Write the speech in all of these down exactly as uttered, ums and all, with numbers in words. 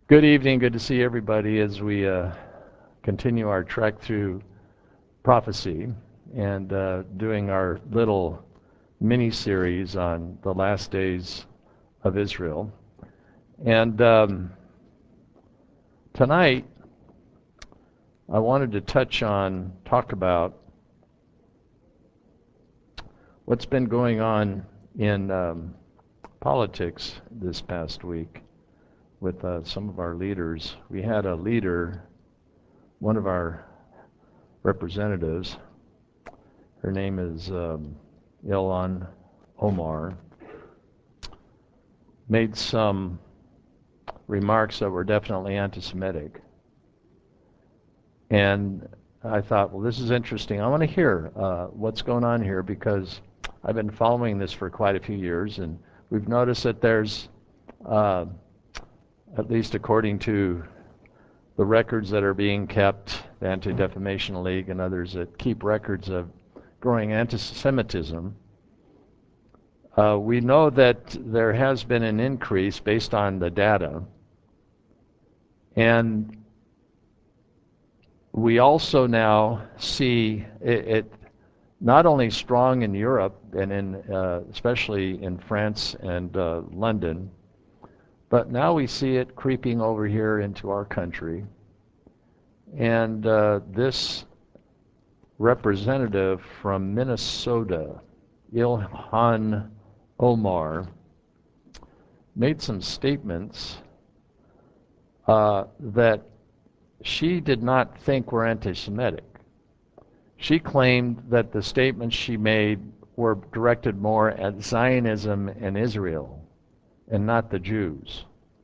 Good evening. Good to see everybody as we uh, continue our trek through prophecy and uh, doing our little mini series on the last days of Israel. And um, tonight, I wanted to touch on, talk about what's been going on in um, politics this past week with uh, some of our leaders. We had a leader, one of our representatives, her name is um, Ilhan Omar, made some remarks that were definitely anti-Semitic. And I thought, well, this is interesting. I want to hear uh, what's going on here, because I've been following this for quite a few years, and we've noticed that there's uh, at least according to the records that are being kept, the Anti-Defamation League and others that keep records of growing anti-Semitism, uh, we know that there has been an increase based on the data. And we also now see it, it not only strong in Europe and in uh, especially in France and uh, London, but now we see it creeping over here into our country. And uh, this representative from Minnesota, Ilhan Omar, made some statements uh, that she did not think were anti-Semitic. She claimed that the statements she made were directed more at Zionism and Israel, and not the Jews.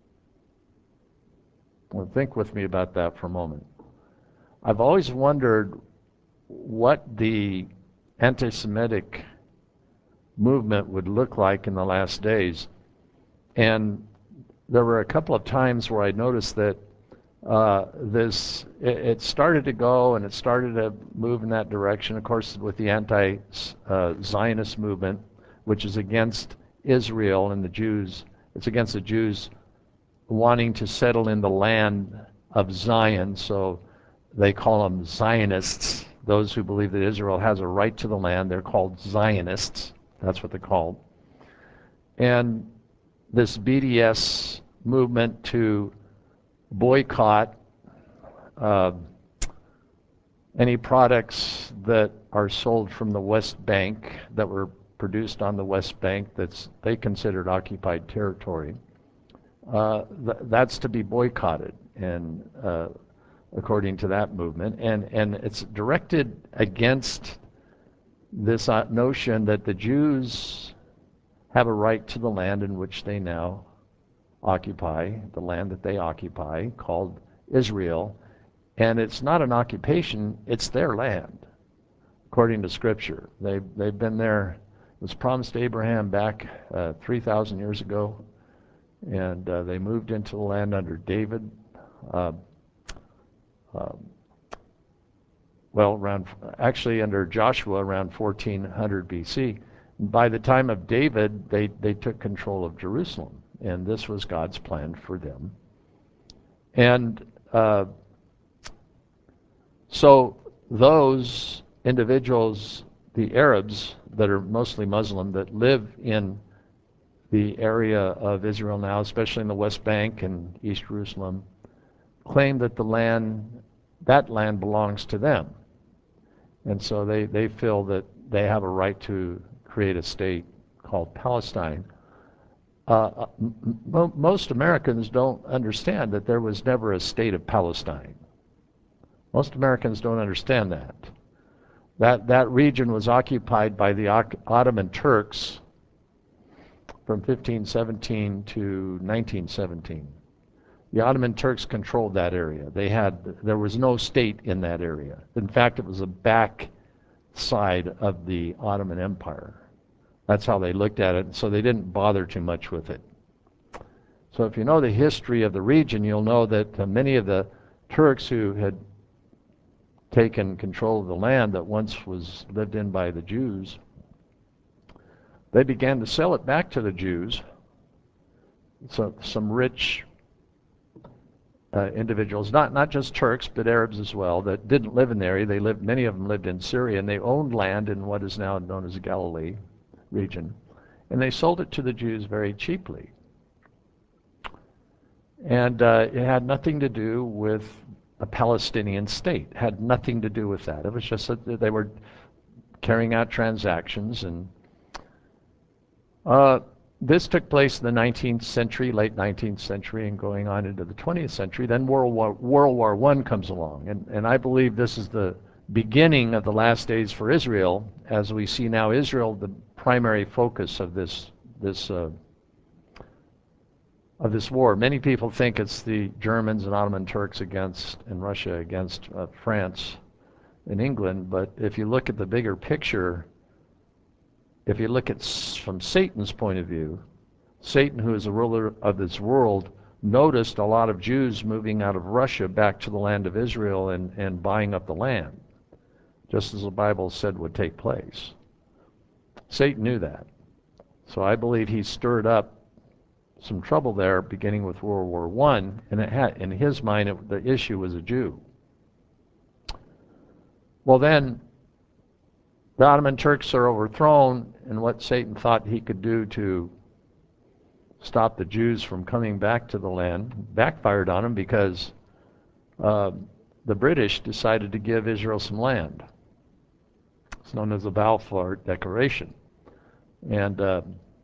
Well, think with me about that for a moment. I've always wondered what the anti-Semitic movement would look like in the last days. And there were a couple of times where I noticed that uh, this, it, it started to go and it started to move in that direction, of course, with the anti-Zionist uh, movement, which is against Israel and the Jews. It's against the Jews wanting to settle in the land of Zion, so they call them Zionists. Those who believe that Israel has a right to the land, they're called Zionists. That's what they're called. And this B D S movement to boycott uh, any products that are sold from the West Bank, that were produced on the West Bank, that's they considered occupied territory. Uh, th that's to be boycotted, and uh, according to that movement, and and it's directed against this uh, notion that the Jews have a right to the land in which they now occupy, the land that they occupy, called Israel, and it's not an occupation, it's their land, according to Scripture. They've, they've been there. It was promised to Abraham back uh, three thousand years ago, and uh, they moved into the land under David. Uh, uh, well, around actually under Joshua around fourteen hundred B C. By the time of David, they, they took control of Jerusalem, and this was God's plan for them. And uh, so those individuals, the Arabs that are mostly Muslim, that live in the area of Israel now, especially in the West Bank and East Jerusalem, claim that the land, that land belongs to them. And so they, they feel that they have a right to create a state called Palestine. Uh, m most Americans don't understand that there was never a state of Palestine. Most Americans don't understand that. That, that region was occupied by the Ottoman Turks from fifteen seventeen to nineteen seventeen. The Ottoman Turks controlled that area. They had, there was no state in that area. In fact, it was a back side of the Ottoman Empire. That's how they looked at it, so they didn't bother too much with it. So if you know the history of the region, you'll know that uh, many of the Turks who had taken control of the land that once was lived in by the Jews, they began to sell it back to the Jews. So some rich uh, individuals, not, not just Turks, but Arabs as well, that didn't live in the area. They lived, many of them lived in Syria, and they owned land in what is now known as the Galilee region. And they sold it to the Jews very cheaply. And uh, it had nothing to do with a Palestinian state. It had nothing to do with that. It was just that they were carrying out transactions. And uh, this took place in the nineteenth century, late nineteenth century, and going on into the twentieth century. Then World War, World War One comes along. And, and I believe this is the beginning of the last days for Israel, as we see now Israel the primary focus of this, this uh, of this war. Many people think it's the Germans and Ottoman Turks against, and Russia against uh, France and England, but if you look at the bigger picture, if you look at s- from Satan's point of view, Satan, who is the ruler of this world, noticed a lot of Jews moving out of Russia back to the land of Israel and, and buying up the land, just as the Bible said would take place. Satan knew that. So I believe he stirred up some trouble there, beginning with World War One, and it had, in his mind, it, the issue was a Jew. Well, then the Ottoman Turks are overthrown, and what Satan thought he could do to stop the Jews from coming back to the land backfired on him, because uh, the British decided to give Israel some land. It's known as the Balfour Declaration, and. Uh,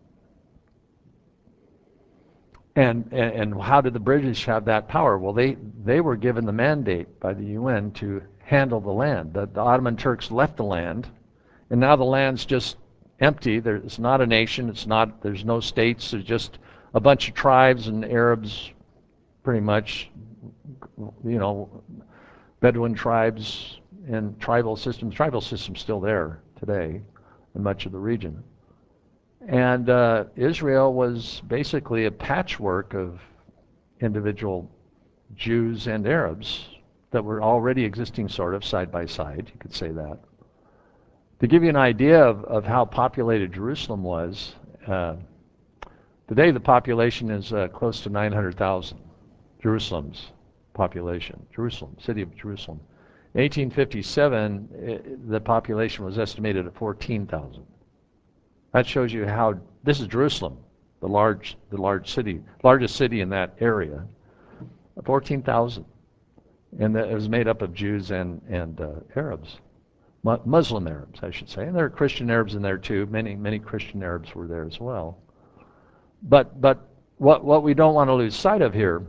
And, and and how did the British have that power? Well, they, they were given the mandate by the U N to handle the land. The, the Ottoman Turks left the land, and now the land's just empty. There, it's not a nation. It's not. There's no states. There's just a bunch of tribes and Arabs, pretty much. You know, Bedouin tribes and tribal systems. Tribal systems still there today in much of the region. And uh, Israel was basically a patchwork of individual Jews and Arabs that were already existing sort of side by side, you could say that. To give you an idea of, of how populated Jerusalem was, uh, today the population is uh, close to nine hundred thousand, Jerusalem's population, Jerusalem, city of Jerusalem. In eighteen fifty-seven, it, the population was estimated at fourteen thousand. That shows you how, this is Jerusalem, the large, the large city, largest city in that area, fourteen thousand. And that it was made up of Jews and, and uh, Arabs, Mu- Muslim Arabs, I should say. And there are Christian Arabs in there too. Many, many Christian Arabs were there as well. But, but what, what we don't want to lose sight of here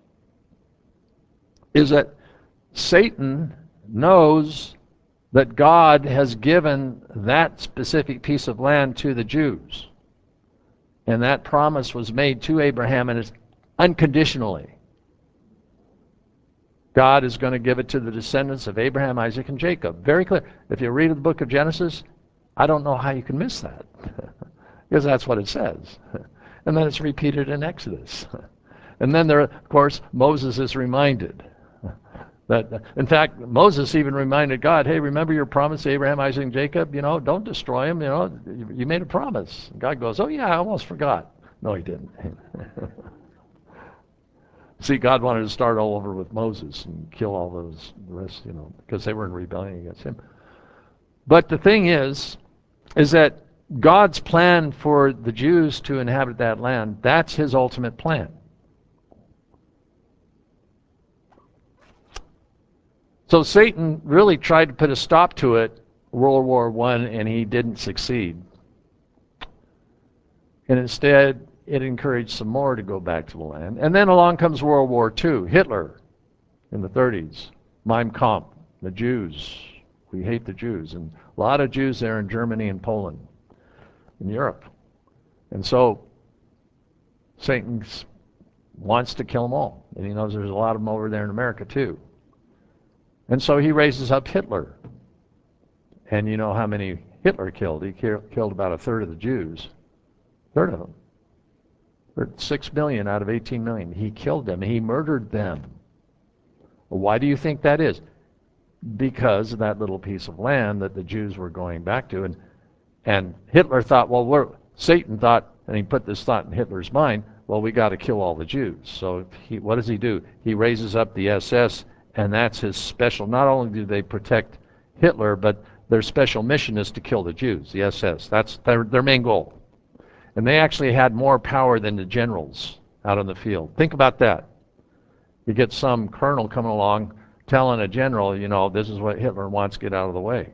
is that Satan knows that God has given that specific piece of land to the Jews. And that promise was made to Abraham, and it's unconditionally. God is going to give it to the descendants of Abraham, Isaac, and Jacob. Very clear. If you read the book of Genesis, I don't know how you can miss that. Because that's what it says. And then it's repeated in Exodus. And then there, of course, Moses is reminded. That, in fact, Moses even reminded God, hey, remember your promise to Abraham, Isaac, and Jacob? You know, don't destroy them. You know, you, you made a promise. And God goes, oh, yeah, I almost forgot. No, he didn't. See, God wanted to start all over with Moses and kill all those, the rest, you know, because they were in rebellion against him. But the thing is, is that God's plan for the Jews to inhabit that land, that's his ultimate plan. So Satan really tried to put a stop to it, World War One, and he didn't succeed. And instead, it encouraged some more to go back to the land. And then along comes World War Two. Hitler in the thirties, Mein Kampf, the Jews. We hate the Jews. And a lot of Jews there in Germany and Poland, in Europe. And so Satan wants to kill them all. And he knows there's a lot of them over there in America too. And so he raises up Hitler. And you know how many Hitler killed? He killed about a third of the Jews. A third of them. Six million out of eighteen million. He killed them. He murdered them. Well, why do you think that is? Because of that little piece of land that the Jews were going back to. And, and Hitler thought, well, we're, Satan thought, and he put this thought in Hitler's mind, well, we got to kill all the Jews. So he, what does he do? He raises up the S S, and that's his special. Not only do they protect Hitler, but their special mission is to kill the Jews, the S S. That's their, their main goal. And they actually had more power than the generals out in the field. Think about that. You get some colonel coming along telling a general, you know, this is what Hitler wants, get out of the way.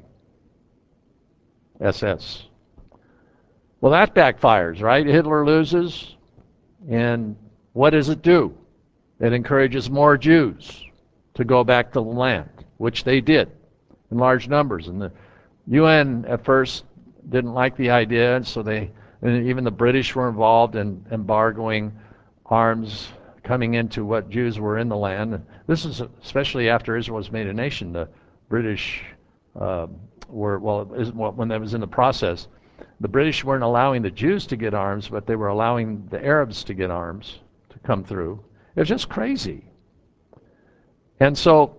S S. Well, that backfires, right? Hitler loses, and what does it do? It encourages more Jews to go back to the land, which they did in large numbers. And the U N at first didn't like the idea, and so they, and even the British were involved in embargoing arms coming into what Jews were in the land. This is especially after Israel was made a nation. The British uh, were, well, when that was in the process, the British weren't allowing the Jews to get arms, but they were allowing the Arabs to get arms to come through. It was just crazy. And so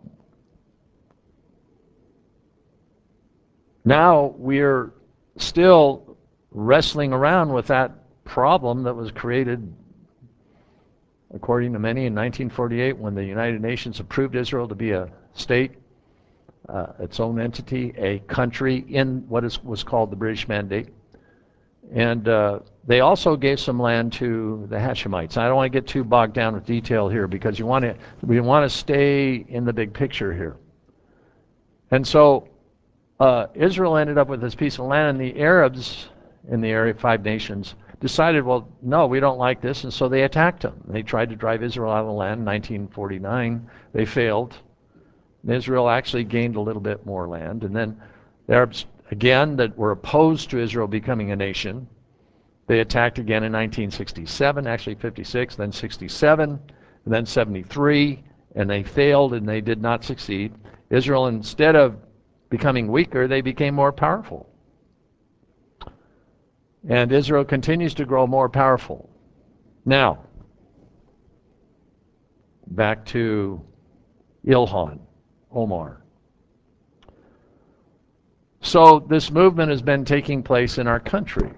now we're still wrestling around with that problem that was created, according to many, in nineteen forty-eight, when the United Nations approved Israel to be a state, uh, its own entity, a country in what is, was called the British Mandate. And uh, they also gave some land to the Hashemites. I don't want to get too bogged down with detail here because you want to, we want to stay in the big picture here. And so uh, Israel ended up with this piece of land, and the Arabs in the area, five nations, decided, well, no, we don't like this, and so they attacked them. They tried to drive Israel out of the land in nineteen forty-nine. They failed. Israel actually gained a little bit more land, and then the Arabs, again, that were opposed to Israel becoming a nation, they attacked again in nineteen sixty-seven, actually fifty-six, then sixty-seven, and then seventy-three, and they failed and they did not succeed. Israel, instead of becoming weaker, they became more powerful. And Israel continues to grow more powerful. Now, back to Ilhan Omar. So this movement has been taking place in our country.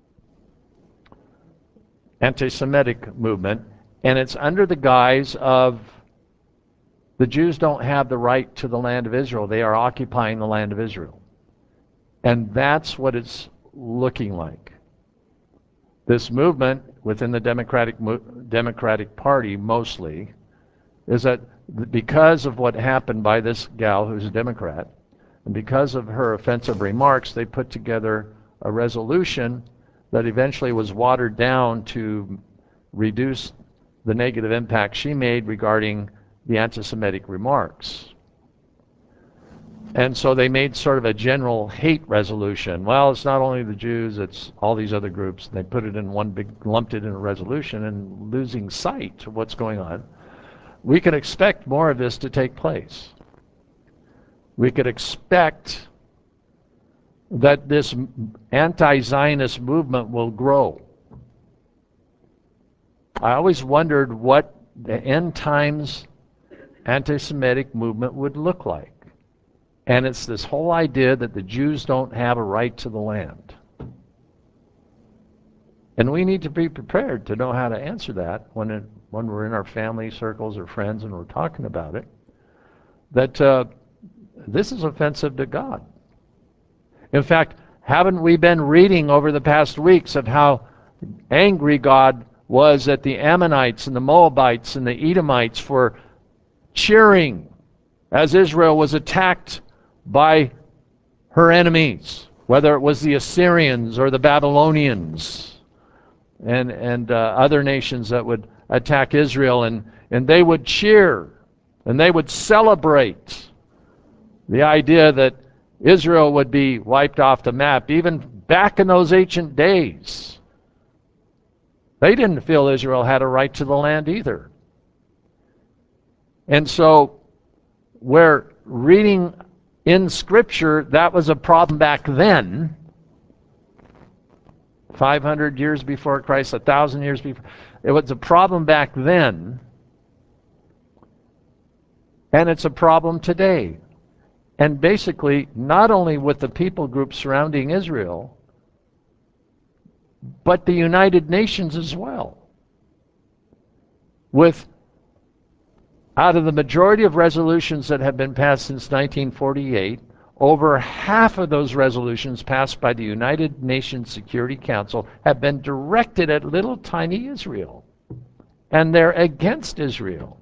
Anti-Semitic movement, and it's under the guise of the Jews don't have the right to the land of Israel. They are occupying the land of Israel. And that's what it's looking like. This movement within the Democratic Democratic Party mostly is that because of what happened by this gal who's a Democrat, and because of her offensive remarks, they put together a resolution that eventually was watered down to reduce the negative impact she made regarding the anti-Semitic remarks. And so they made sort of a general hate resolution. Well, it's not only the Jews, it's all these other groups. And they put it in one big, lumped it in a resolution, and losing sight of what's going on. We could expect more of this to take place. We could expect that this anti-Zionist movement will grow. I always wondered what the end times anti-Semitic movement would look like. And it's this whole idea that the Jews don't have a right to the land. And we need to be prepared to know how to answer that when, it, when we're in our family circles or friends and we're talking about it, that uh, this is offensive to God. In fact, haven't we been reading over the past weeks of how angry God was at the Ammonites and the Moabites and the Edomites for cheering as Israel was attacked by her enemies, whether it was the Assyrians or the Babylonians and, and uh, other nations that would attack Israel, and, and they would cheer and they would celebrate the idea that Israel would be wiped off the map. Even back in those ancient days, they didn't feel Israel had a right to the land either. And so we're reading in Scripture that was a problem back then, five hundred years before Christ, a thousand years before. It was a problem back then, and it's a problem today. And basically, not only with the people groups surrounding Israel, but the United Nations as well. with, out of the majority of resolutions that have been passed since nineteen forty-eight, over half of those resolutions passed by the United Nations Security Council have been directed at little tiny Israel. And they're against Israel.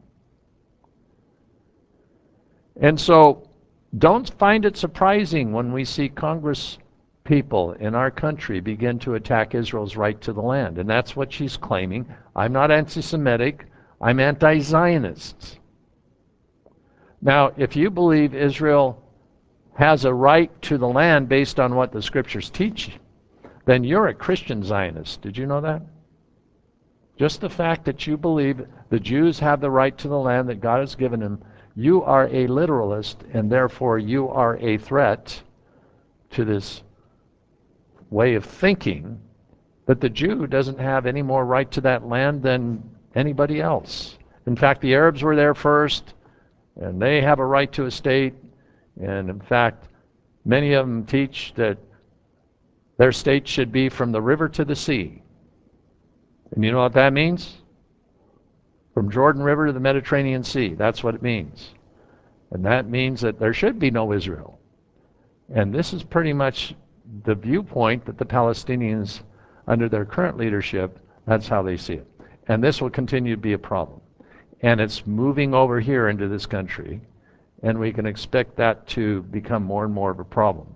And so don't find it surprising when we see Congress people in our country begin to attack Israel's right to the land. And that's what she's claiming. I'm not anti-Semitic. I'm anti-Zionist. Now, if you believe Israel has a right to the land based on what the scriptures teach, then you're a Christian Zionist. Did you know that? Just the fact that you believe the Jews have the right to the land that God has given them, you are a literalist, and therefore you are a threat to this way of thinking that the Jew doesn't have any more right to that land than anybody else. In fact, the Arabs were there first, and they have a right to a state. And in fact, many of them teach that their state should be from the river to the sea. And you know what that means? From Jordan River to the Mediterranean Sea. That's what it means. And that means that there should be no Israel. And this is pretty much the viewpoint that the Palestinians, under their current leadership, that's how they see it. And this will continue to be a problem. And it's moving over here into this country. And we can expect that to become more and more of a problem.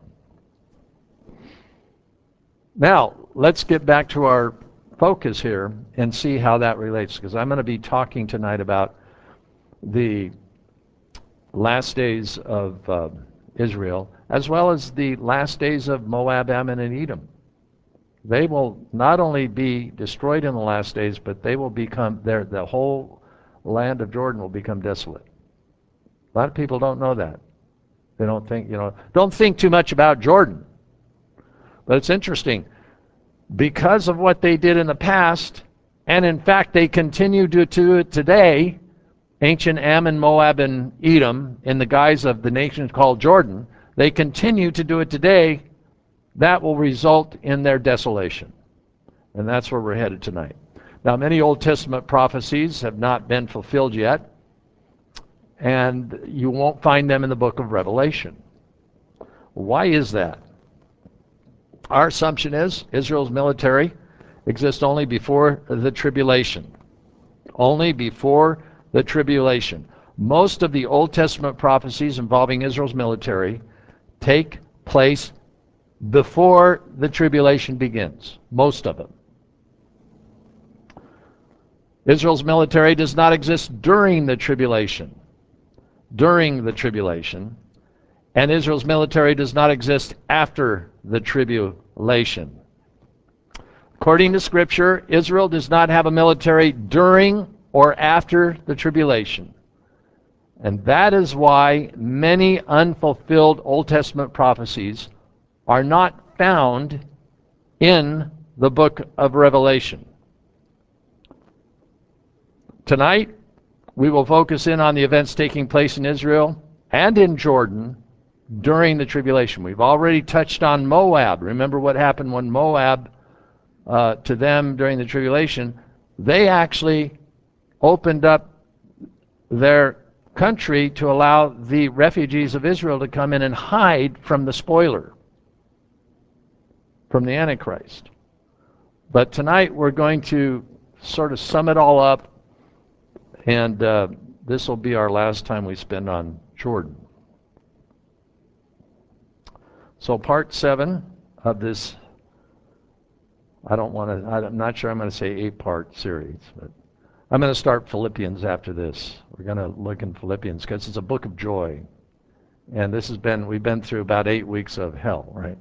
Now, let's get back to our focus here and see how that relates, because I'm going to be talking tonight about the last days of uh, Israel, as well as the last days of Moab, Ammon, and Edom. They will not only be destroyed in the last days, but they will become, their, the whole land of Jordan will become desolate. A lot of people don't know that. They don't think, you know, don't think too much about Jordan. But it's interesting. Because of what they did in the past, and in fact they continue to do it today, ancient Ammon, Moab, and Edom, in the guise of the nation called Jordan, they continue to do it today. That will result in their desolation. And that's where we're headed tonight. Now, many Old Testament prophecies have not been fulfilled yet, and you won't find them in the book of Revelation. Why is that? Our assumption is Israel's military exists only before the tribulation. Only before the tribulation. Most of the Old Testament prophecies involving Israel's military take place before the tribulation begins. Most of them. Israel's military does not exist during the tribulation. During the tribulation. And Israel's military does not exist after the tribulation. According to Scripture, Israel does not have a military during or after the tribulation. And that is why many unfulfilled Old Testament prophecies are not found in the book of Revelation. Tonight, we will focus in on the events taking place in Israel and in Jordan during the tribulation. We've already touched on Moab. Remember what happened when Moab, uh, to them during the tribulation, they actually opened up their country to allow the refugees of Israel to come in and hide from the spoiler, from the Antichrist. But tonight we're going to sort of sum it all up, and uh, this will be our last time we spend on Jordan. So part seven of this, I don't want to, I'm not sure I'm going to say eight-part series, but I'm going to start Philippians after this. We're going to look in Philippians because it's a book of joy. And this has been, we've been through about eight weeks of hell, right?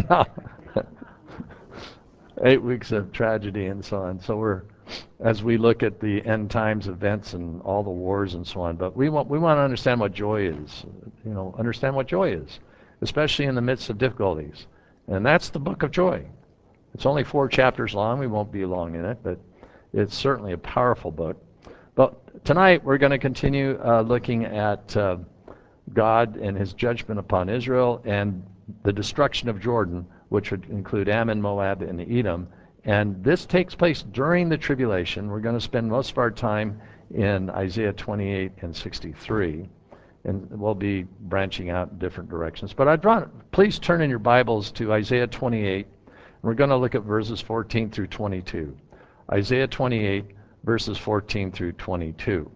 Eight weeks of tragedy and so on. So we're, as we look at the end times events and all the wars and so on, but we want, we want to understand what joy is, you know, understand what joy is, especially in the midst of difficulties. And that's the book of joy. It's only four chapters long. We won't be long in it, but it's certainly a powerful book. But tonight we're going to continue uh, looking at uh, God and his judgment upon Israel and the destruction of Jordan, which would include Ammon, Moab, and Edom. And this takes place during the tribulation. We're going to spend most of our time in Isaiah twenty-eight and sixty-three. And we'll be branching out in different directions. But I draw, please turn in your Bibles to Isaiah twenty-eight. We're going to look at verses fourteen through twenty-two. Isaiah twenty-eight, verses fourteen through twenty-two.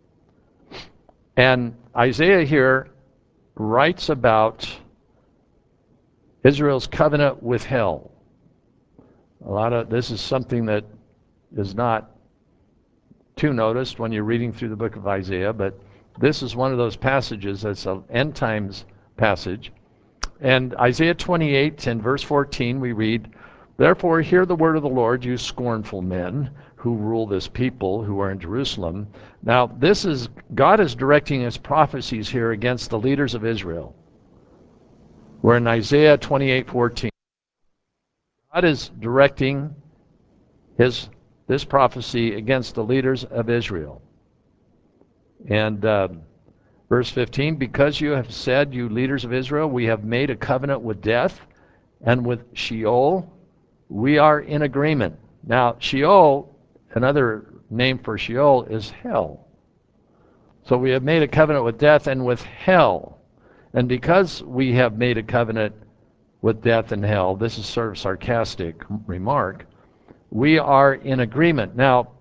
And Isaiah here writes about Israel's covenant with hell. A lot of this is something that is not too noticed when you're reading through the book of Isaiah, but this is one of those passages that's an end times passage. And Isaiah twenty-eight and verse fourteen we read, "Therefore hear the word of the Lord, you scornful men who rule this people who are in Jerusalem." Now this is, God is directing his prophecies here against the leaders of Israel. We're in Isaiah twenty-eight fourteen. God is directing his this prophecy against the leaders of Israel. And uh, verse fifteen, "Because you have said, you leaders of Israel, we have made a covenant with death, and with Sheol we are in agreement." Now Sheol, another name for Sheol, is hell. So we have made a covenant with death and with hell. And because we have made a covenant with death and hell, this is sort of sarcastic remark, we are in agreement. Now,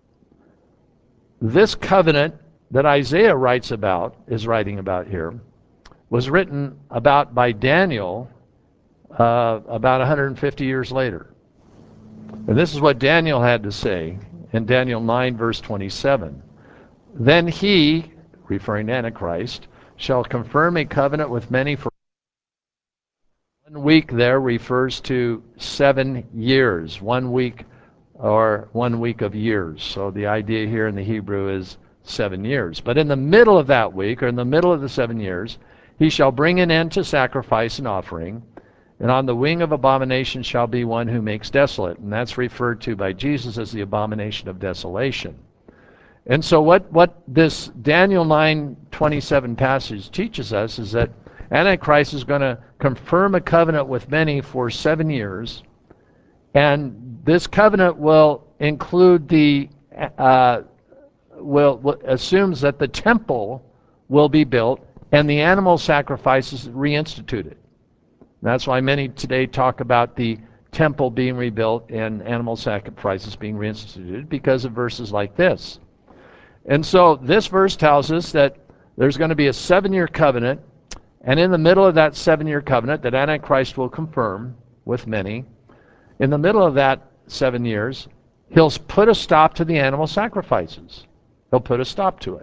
this covenant that Isaiah writes about, is writing about here, was written about by Daniel uh, about one hundred fifty years later. And this is what Daniel had to say in Daniel nine, verse twenty-seven. "Then he," referring to Antichrist, "shall confirm a covenant with many for..." One week there refers to seven years. One week or one week of years. So the idea here in the Hebrew is seven years. But in the middle of that week, or in the middle of the seven years, he shall bring an end to sacrifice and offering, and on the wing of abomination shall be one who makes desolate. And that's referred to by Jesus as the abomination of desolation. And so what, what this Daniel nine twenty-seven passage teaches us is that Antichrist is going to confirm a covenant with many for seven years, and this covenant will include the uh, will, will assumes that the temple will be built and the animal sacrifices reinstituted. That's why many today talk about the temple being rebuilt and animal sacrifices being reinstituted, because of verses like this. And so this verse tells us that there's going to be a seven-year covenant, and in the middle of that seven-year covenant that Antichrist will confirm with many, in the middle of that seven years, he'll put a stop to the animal sacrifices. He'll put a stop to it.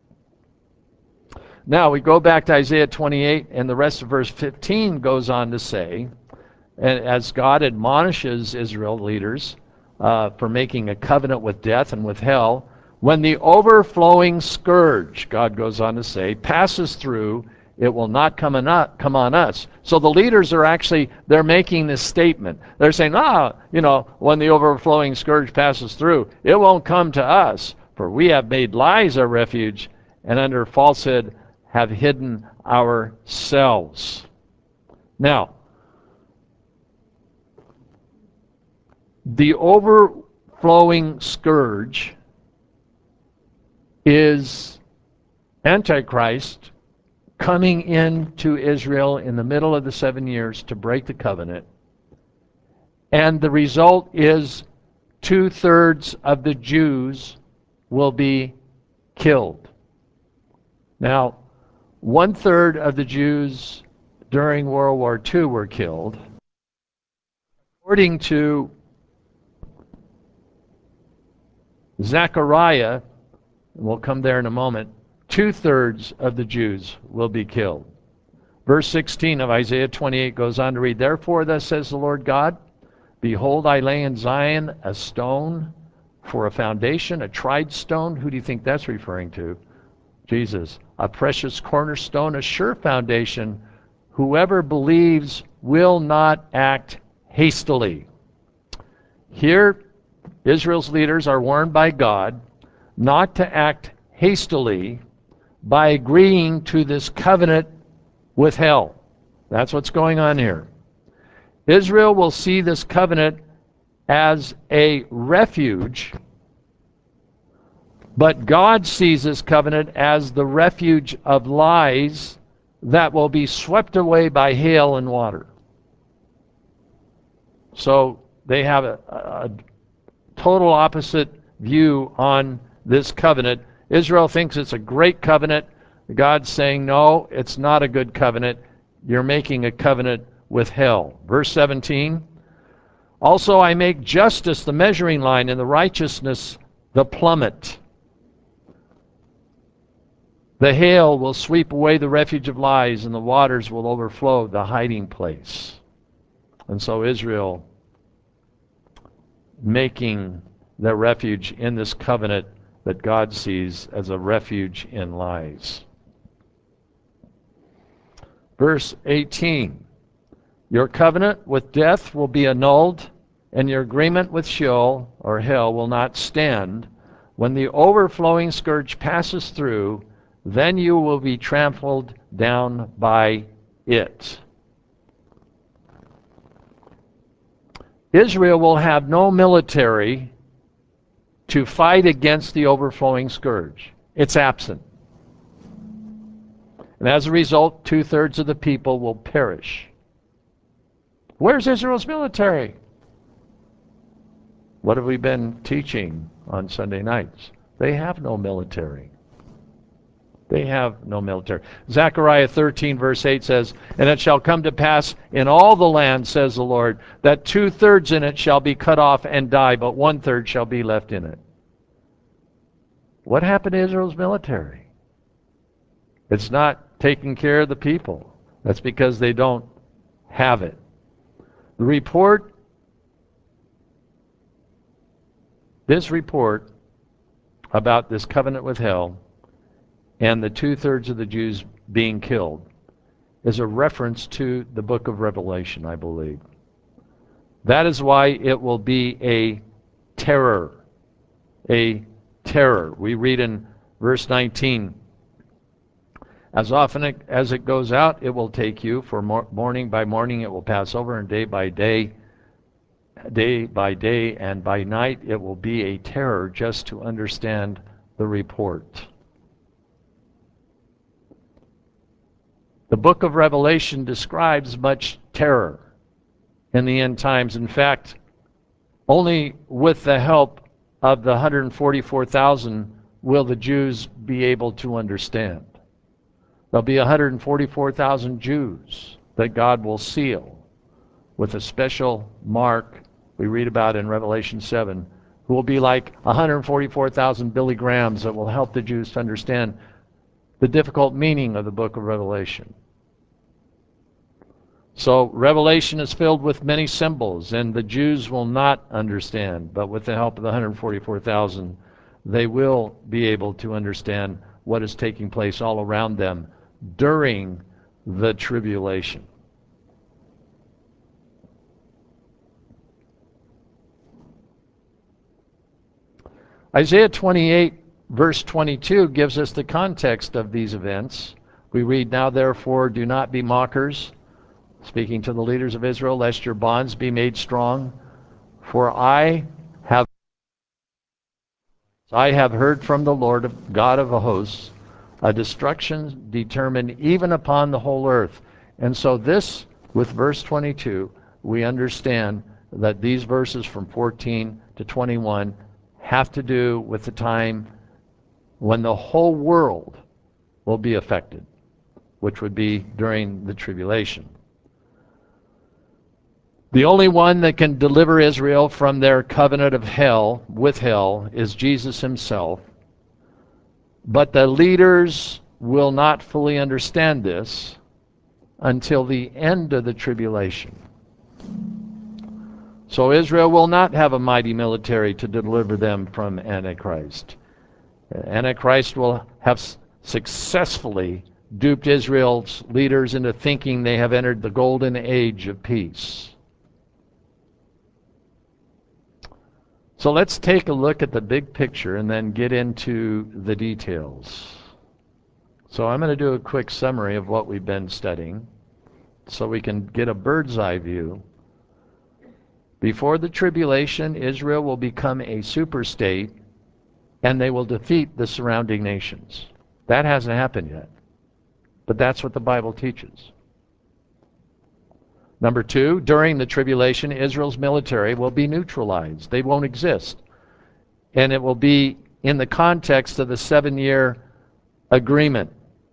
Now we go back to Isaiah twenty-eight, and the rest of verse fifteen goes on to say, and as God admonishes Israel leaders uh, for making a covenant with death and with hell, when the overflowing scourge, God goes on to say, passes through, it will not come on, come on us. So the leaders are actually, they're making this statement. They're saying, ah, you know, when the overflowing scourge passes through, it won't come to us, for we have made lies our refuge, and under falsehood have hidden ourselves. Now, the overflowing scourge is Antichrist coming into Israel in the middle of the seven years to break the covenant. And the result is two-thirds of the Jews will be killed. Now, one-third of the Jews during World War Two were killed. According to Zechariah, and we'll come there in a moment, two-thirds of the Jews will be killed. Verse sixteen of Isaiah twenty-eight goes on to read, "Therefore thus says the Lord God, behold, I lay in Zion a stone for a foundation, a tried stone." Who do you think that's referring to? Jesus. "A precious cornerstone, a sure foundation. Whoever believes will not act hastily." Here, Israel's leaders are warned by God not to act hastily by agreeing to this covenant with hell. That's what's going on here. Israel will see this covenant as a refuge But God sees this covenant as the refuge of lies that will be swept away by hail and water. So they have a, a total opposite view on this covenant. Israel thinks it's a great covenant. God's saying, no, it's not a good covenant. You're making a covenant with hell. Verse seventeen, also I make justice the measuring line and the righteousness the plummet. The hail will sweep away the refuge of lies, and the waters will overflow the hiding place. And so Israel making their refuge in this covenant that God sees as a refuge in lies. Verse eighteen, your covenant with death will be annulled, and your agreement with Sheol, or hell, will not stand. When the overflowing scourge passes through, then you will be trampled down by it. Israel will have no military to fight against the overflowing scourge. It's absent. And as a result, two-thirds of the people will perish. Where's Israel's military? What have we been teaching on Sunday nights? They have no military. They have no military. Zechariah thirteen verse eight says, and it shall come to pass in all the land, says the Lord, that two-thirds in it shall be cut off and die, but one-third shall be left in it. What happened to Israel's military? It's not taking care of the people. That's because they don't have it. The report, this report about this covenant with hell and the two-thirds of the Jews being killed is a reference to the book of Revelation, I believe. That is why it will be a terror. A terror. We read in verse nineteen, as often as it goes out, it will take you, for morning by morning it will pass over, and day by day, day by day, and by night it will be a terror, just to understand the report. The book of Revelation describes much terror in the end times. In fact, only with the help of the one hundred forty-four thousand will the Jews be able to understand. There'll be one hundred forty-four thousand Jews that God will seal with a special mark we read about in Revelation seven, who will be like one hundred forty-four thousand Billy Grahams that will help the Jews to understand the difficult meaning of the book of Revelation. So Revelation is filled with many symbols, and the Jews will not understand, but with the help of the one hundred forty-four thousand, they will be able to understand what is taking place all around them during the tribulation. Isaiah twenty-eight, verse twenty-two gives us the context of these events. We read, now therefore do not be mockers, speaking to the leaders of Israel, lest your bonds be made strong. For I have I have heard from the Lord God of hosts a destruction determined even upon the whole earth. And so this, with verse twenty-two, we understand that these verses from fourteen to twenty-one have to do with the time when the whole world will be affected, which would be during the tribulation. The only one that can deliver Israel from their covenant of hell, with hell, is Jesus himself. But the leaders will not fully understand this until the end of the tribulation. So Israel will not have a mighty military to deliver them from Antichrist. Antichrist will have successfully duped Israel's leaders into thinking they have entered the golden age of peace. So let's take a look at the big picture and then get into the details. So I'm going to do a quick summary of what we've been studying so we can get a bird's eye view. Before the tribulation, Israel will become a superstate and they will defeat the surrounding nations. That hasn't happened yet, but that's what the Bible teaches. Number two, during the tribulation, Israel's military will be neutralized. They won't exist. And it will be in the context of the seven-year agreement.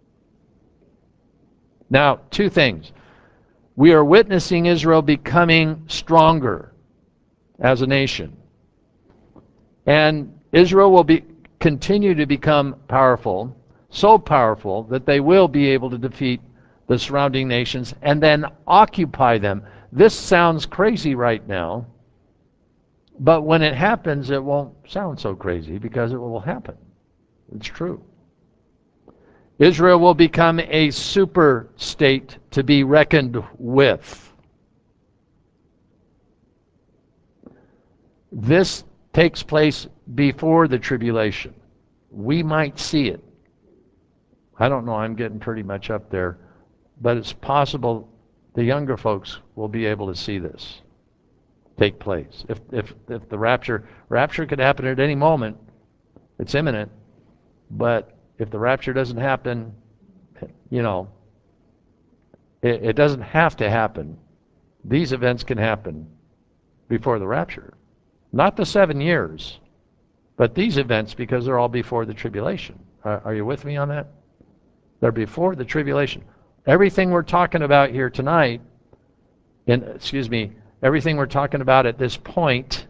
Now, two things. We are witnessing Israel becoming stronger as a nation. And Israel will be, continue to become powerful, so powerful that they will be able to defeat the surrounding nations and then occupy them. This sounds crazy right now, but when it happens, it won't sound so crazy because it will happen. It's true. Israel will become a super state to be reckoned with. This takes place before the tribulation. We might see it. I don't know, I'm getting pretty much up there, but it's possible the younger folks will be able to see this take place. If, if, if the rapture, rapture could happen at any moment, it's imminent, but if the rapture doesn't happen, you know, it, it doesn't have to happen. These events can happen before the rapture. Not the seven years, but these events, because they're all before the tribulation. Are, are you with me on that? They're before the tribulation. Everything we're talking about here tonight, in, excuse me, everything we're talking about at this point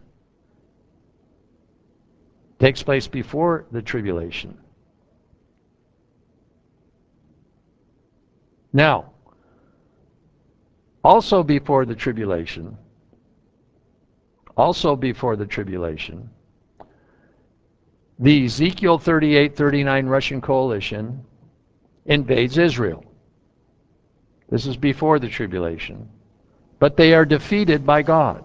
takes place before the tribulation. Now, also before the tribulation, also before the tribulation, the Ezekiel thirty-eight thirty-nine Russian coalition invades Israel. This is before the tribulation, but they are defeated by God.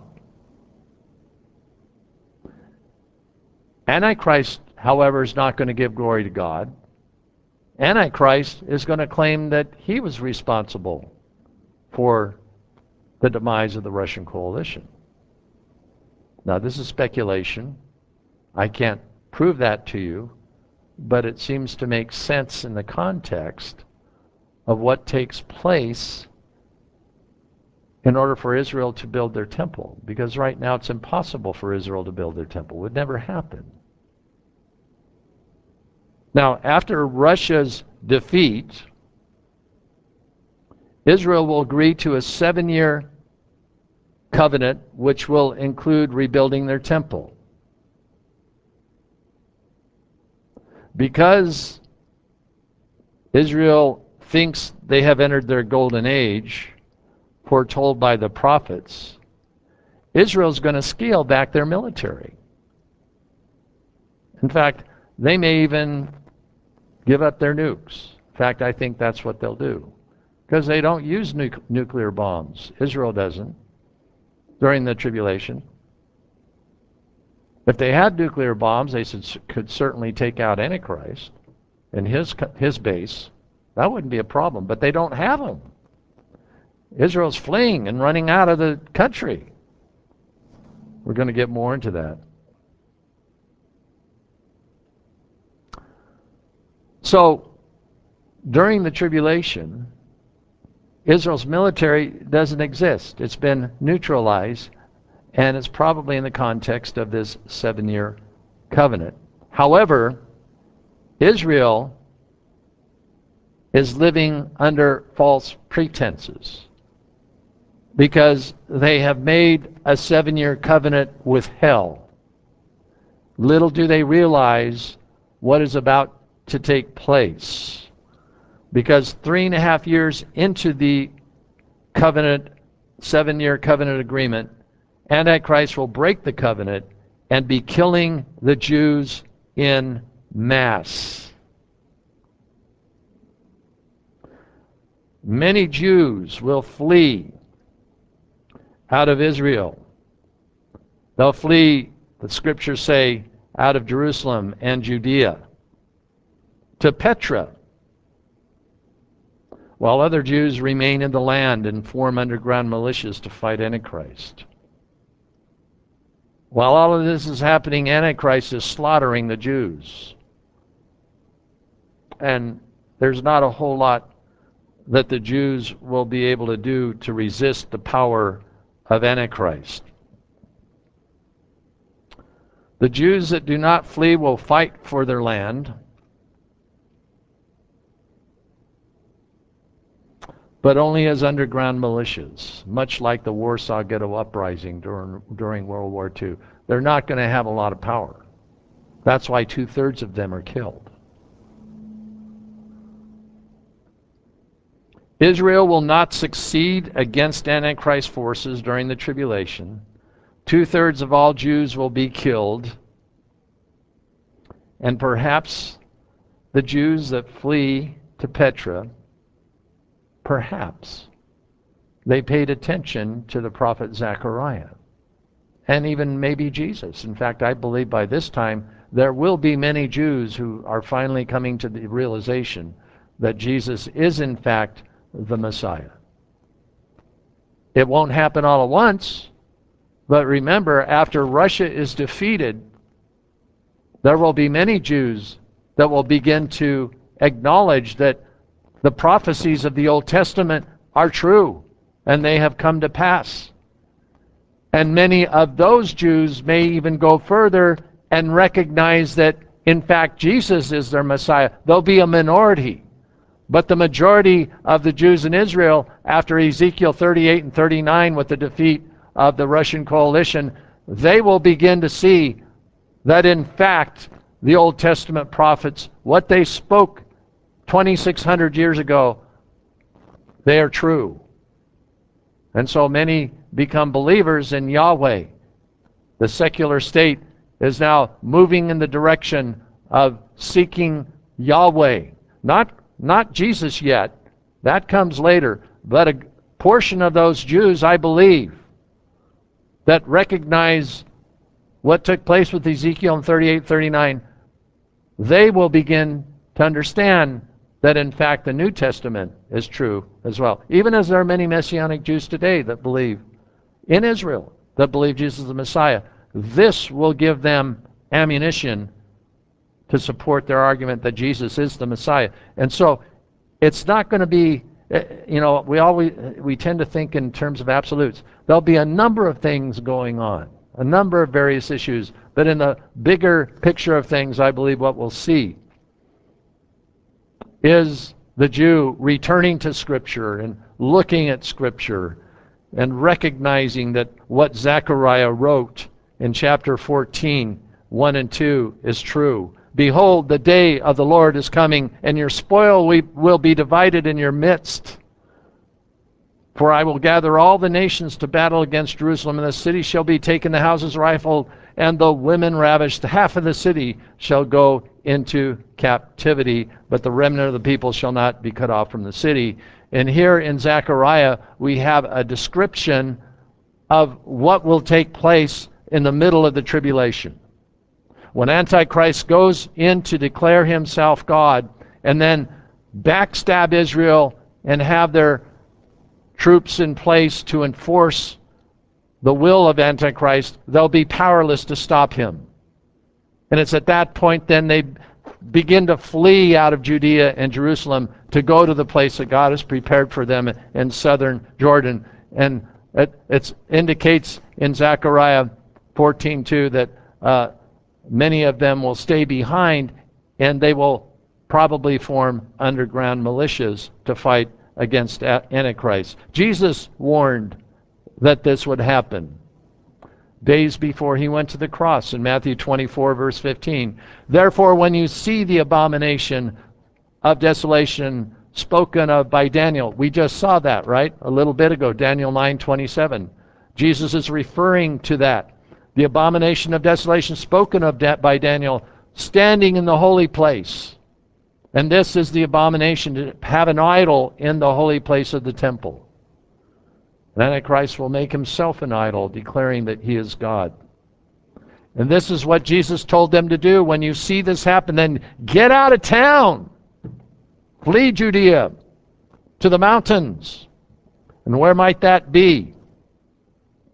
Antichrist, however, is not going to give glory to God. Antichrist is going to claim that he was responsible for the demise of the Russian coalition. Now, this is speculation. I can't prove that to you, but it seems to make sense in the context of what takes place in order for Israel to build their temple. Because right now it's impossible for Israel to build their temple. It would never happen. Now, after Russia's defeat, Israel will agree to a seven-year covenant which will include rebuilding their temple. Because Israel thinks they have entered their golden age, foretold by the prophets, Israel's going to scale back their military. In fact, they may even give up their nukes. In fact, I think that's what they'll do. Because they don't use nu- nuclear bombs. Israel doesn't during the tribulation. If they had nuclear bombs, they could certainly take out Antichrist and his, his base. That wouldn't be a problem, but they don't have them. Israel's fleeing and running out of the country. We're going to get more into that. So, during the tribulation, Israel's military doesn't exist. It's been neutralized, and it's probably in the context of this seven-year covenant. However, Israel is living under false pretenses because they have made a seven-year covenant with hell. Little do they realize what is about to take place, because three and a half years into the covenant, seven-year covenant agreement, Antichrist will break the covenant and be killing the Jews in mass. Many Jews will flee out of Israel. They'll flee, the scriptures say, out of Jerusalem and Judea to Petra, while other Jews remain in the land and form underground militias to fight Antichrist. While all of this is happening, Antichrist is slaughtering the Jews. And there's not a whole lot that the Jews will be able to do to resist the power of Antichrist. The Jews that do not flee will fight for their land, but only as underground militias, much like the Warsaw Ghetto Uprising during, during World War Two. They're not going to have a lot of power. That's why two-thirds of them are killed. Israel will not succeed against Antichrist forces during the tribulation. Two-thirds of all Jews will be killed. And perhaps the Jews that flee to Petra, perhaps they paid attention to the prophet Zechariah. And even maybe Jesus. In fact, I believe by this time there will be many Jews who are finally coming to the realization that Jesus is in fact the Messiah. It won't happen all at once, but remember, after Russia is defeated, there will be many Jews that will begin to acknowledge that the prophecies of the Old Testament are true and they have come to pass. And many of those Jews may even go further and recognize that, in fact, Jesus is their Messiah. There'll be a minority. But the majority of the Jews in Israel, after Ezekiel thirty-eight and thirty-nine with the defeat of the Russian coalition, they will begin to see that, in fact, the Old Testament prophets, what they spoke twenty-six hundred years ago, they are true. And so many become believers in Yahweh. The secular state is now moving in the direction of seeking Yahweh. Not, not Jesus yet. That comes later. But a portion of those Jews, I believe, that recognize what took place with Ezekiel in thirty-eight, thirty-nine, they will begin to understand that in fact the New Testament is true as well. Even as there are many Messianic Jews today that believe in Israel, that believe Jesus is the Messiah. This will give them ammunition to support their argument that Jesus is the Messiah. And so it's not going to be, you know, we always we tend to think in terms of absolutes. There'll be a number of things going on, a number of various issues, but in the bigger picture of things, I believe what we'll see is the Jew returning to Scripture and looking at Scripture and recognizing that what Zechariah wrote in chapter fourteen, one and two is true. Behold, the day of the Lord is coming, and your spoil will be divided in your midst. For I will gather all the nations to battle against Jerusalem, and the city shall be taken, the houses rifled, and the women ravished. Half of the city shall go into captivity, but the remnant of the people shall not be cut off from the city. And here in Zechariah, we have a description of what will take place in the middle of the tribulation. When Antichrist goes in to declare himself God and then backstab Israel and have their troops in place to enforce the will of Antichrist, they'll be powerless to stop him. And it's at that point then they begin to flee out of Judea and Jerusalem to go to the place that God has prepared for them in southern Jordan. And it it's indicates in Zechariah fourteen two that uh, many of them will stay behind, and they will probably form underground militias to fight against Antichrist. Jesus warned that this would happen days before he went to the cross in Matthew twenty-four, verse fifteen. Therefore, when you see the abomination of desolation spoken of by Daniel, we just saw that, right? A little bit ago, Daniel nine twenty-seven. Jesus is referring to that. The abomination of desolation spoken of by Daniel, standing in the holy place. And this is the abomination, to have an idol in the holy place of the temple. And Antichrist will make himself an idol, declaring that he is God. And this is what Jesus told them to do. When you see this happen, then get out of town. Flee Judea to the mountains. And where might that be?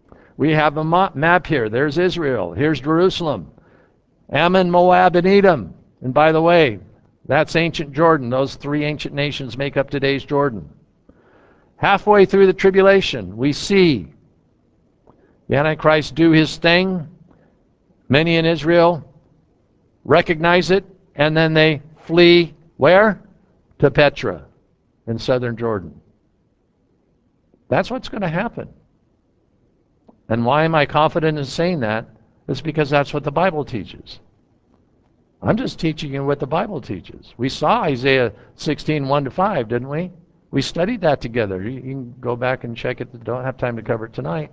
We have a map here. There's Israel. Here's Jerusalem. Ammon, Moab, and Edom. And by the way, that's ancient Jordan. Those three ancient nations make up today's Jordan. Halfway through the tribulation, we see the Antichrist do his thing. Many in Israel recognize it, and then they flee where? To Petra in southern Jordan. That's what's going to happen. And why am I confident in saying that? It's because that's what the Bible teaches. I'm just teaching you what the Bible teaches. We saw Isaiah sixteen, one to five, didn't we? We studied that together. You can go back and check it. Don't have time to cover it tonight.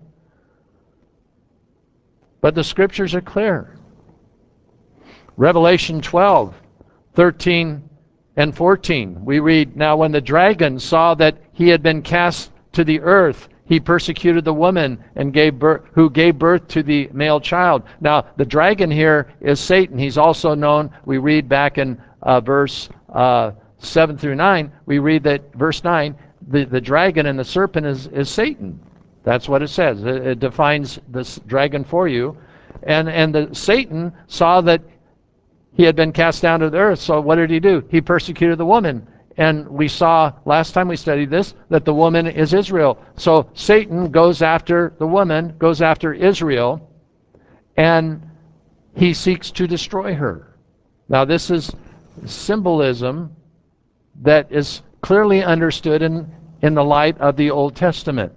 But the scriptures are clear. Revelation twelve, thirteen, and fourteen. We read, "Now when the dragon saw that he had been cast to the earth, he persecuted the woman and gave birth, who gave birth to the male child." Now, the dragon here is Satan. He's also known, we read back in uh, verse uh, seven through nine, we read that, verse nine, the, the dragon and the serpent is, is Satan. That's what it says. It, it defines this dragon for you. And, and the Satan saw that he had been cast down to the earth, so what did he do? He persecuted the woman. And we saw, last time we studied this, that the woman is Israel. So Satan goes after the woman, goes after Israel, and he seeks to destroy her. Now this is symbolism that is clearly understood in, in the light of the Old Testament.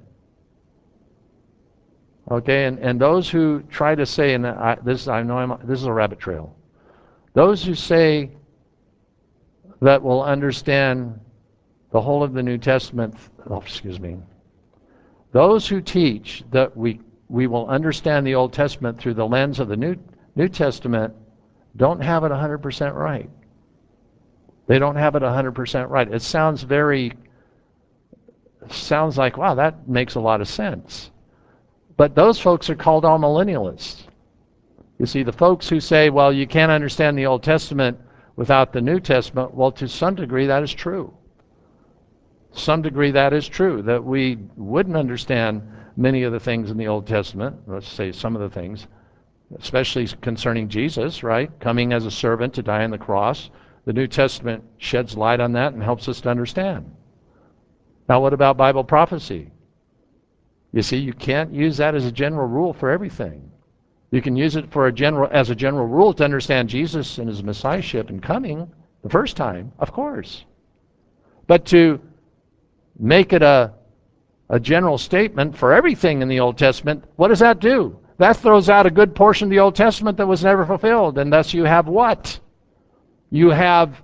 Okay, and, and those who try to say, and I, this, I know I'm, this is a rabbit trail, those who say that will understand the whole of the New Testament, oh, excuse me, those who teach that we, we will understand the Old Testament through the lens of the New, New Testament don't have it one hundred percent right. They don't have it one hundred percent right. It sounds very, sounds like, wow, that makes a lot of sense. But those folks are called all millennialists. You see, the folks who say, well, you can't understand the Old Testament without the New Testament, well, to some degree that is true. Some degree that is true, that we wouldn't understand many of the things in the Old Testament, let's say some of the things, especially concerning Jesus, right? Coming as a servant to die on the cross. The New Testament sheds light on that and helps us to understand. Now, what about Bible prophecy? You see, you can't use that as a general rule for everything. You can use it for a general, as a general rule to understand Jesus and his messiahship and coming the first time, of course. But to make it a, a general statement for everything in the Old Testament, what does that do? That throws out a good portion of the Old Testament that was never fulfilled. And thus you have what? You have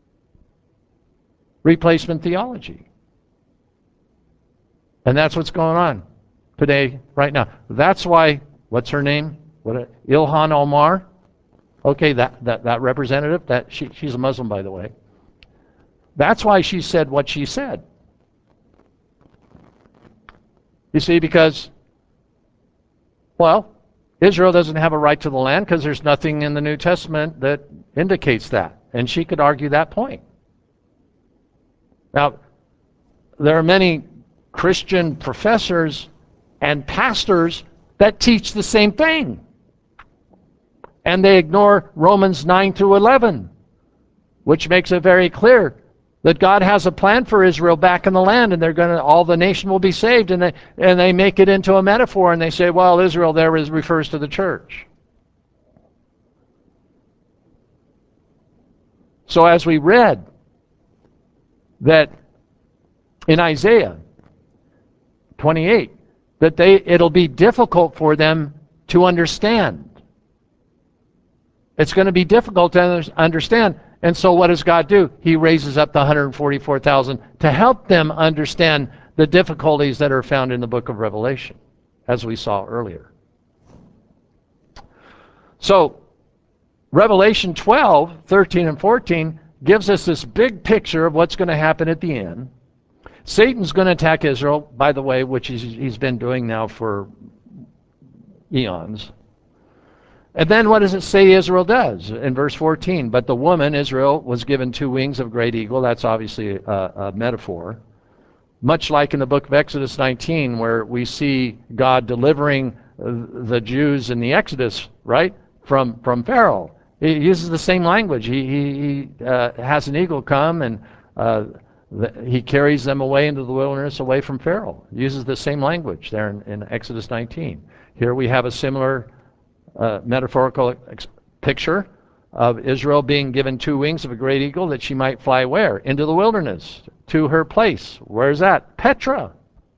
replacement theology. And that's what's going on today, right now. That's why, what's her name? What, Ilhan Omar? Okay, that, that, that representative, that she, she's a Muslim, by the way. That's why she said what she said. You see, because, well, Israel doesn't have a right to the land because there's nothing in the New Testament that indicates that. And she could argue that point. Now, there are many Christian professors and pastors that teach the same thing. And they ignore Romans nine through eleven, which makes it very clear that God has a plan for Israel back in the land, and they're going to, all the nation will be saved, and they, and they make it into a metaphor, and they say, well, Israel there is, refers to the church. So as we read that in Isaiah twenty-eight, that they, it'll be difficult for them to understand. It's going to be difficult to understand. And so what does God do? He raises up the one hundred forty-four thousand to help them understand the difficulties that are found in the book of Revelation, as we saw earlier. So, Revelation twelve, thirteen, and fourteen gives us this big picture of what's going to happen at the end. Satan's going to attack Israel, by the way, which he's, he's been doing now for eons. And then what does it say Israel does? In verse fourteen, but the woman, Israel, was given two wings of great eagle. That's obviously a, a metaphor. Much like in the book of Exodus nineteen, where we see God delivering the Jews in the Exodus, right, from from Pharaoh. He uses the same language. He, he, he uh, has an eagle come and uh, the, he carries them away into the wilderness away from Pharaoh. He uses the same language there in, in Exodus nineteen. Here we have a similar uh, metaphorical ex- picture of Israel being given two wings of a great eagle that she might fly where? Into the wilderness, to her place. Where's that? Petra,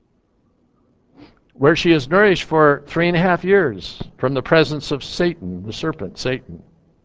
where she is nourished for three and a half years from the presence of Satan, the serpent, Satan.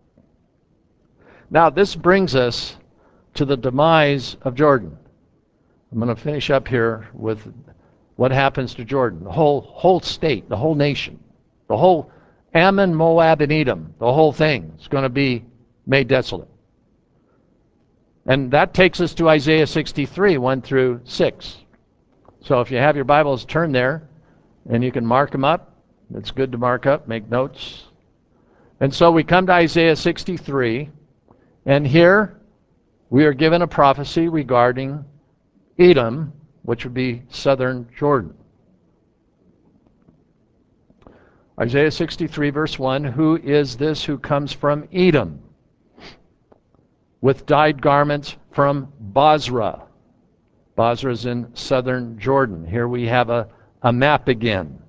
Now, this brings us to the demise of Jordan. I'm going to finish up here with what happens to Jordan, the whole, whole state, the whole nation, the whole Ammon, Moab, and Edom, the whole thing is going to be made desolate. And that takes us to Isaiah sixty-three, one through six. So if you have your Bibles, turn there, and you can mark them up. It's good to mark up, make notes. And so we come to Isaiah sixty-three, and here we are given a prophecy regarding Edom, which would be southern Jordan. Isaiah sixty-three, verse one, who is this who comes from Edom with dyed garments from Bozrah? Bozrah is in southern Jordan. Here we have a, a map again.